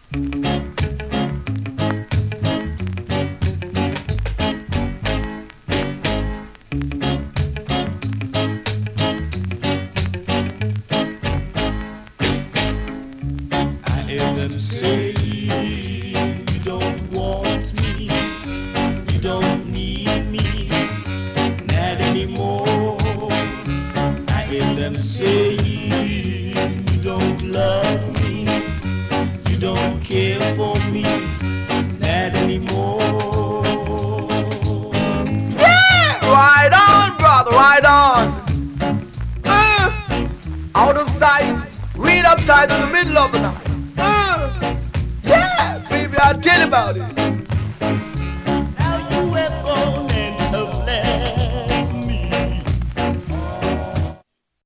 hear them say you don't want me, you don't need me, not anymore. I hear them say you don't love me, you don't care for me, not anymore. Yeah, right on, brother, right on. Out of sight, read up tight in the middle of the night. Yeah, baby, I'll tell you about it.